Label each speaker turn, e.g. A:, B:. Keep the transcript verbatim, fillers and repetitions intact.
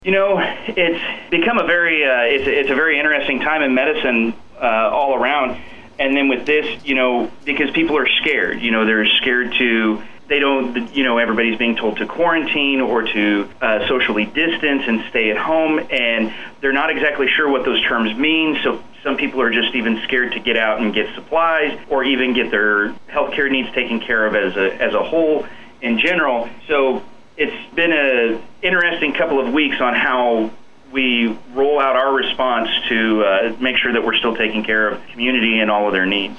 A: You know, it's become a very, uh, it's, it's a very interesting time in medicine uh, all around. And then with this, you know, because people are scared, you know, they're scared to, they don't, you know, everybody's being told to quarantine or to uh, socially distance and stay at home. And they're not exactly sure what those terms mean. So some people are just even scared to get out and get supplies or even get their healthcare needs taken care of as a, as a whole in general. So it's been an interesting couple of weeks on how we roll out our response to uh, make sure that we're still taking care of the community and all of their needs.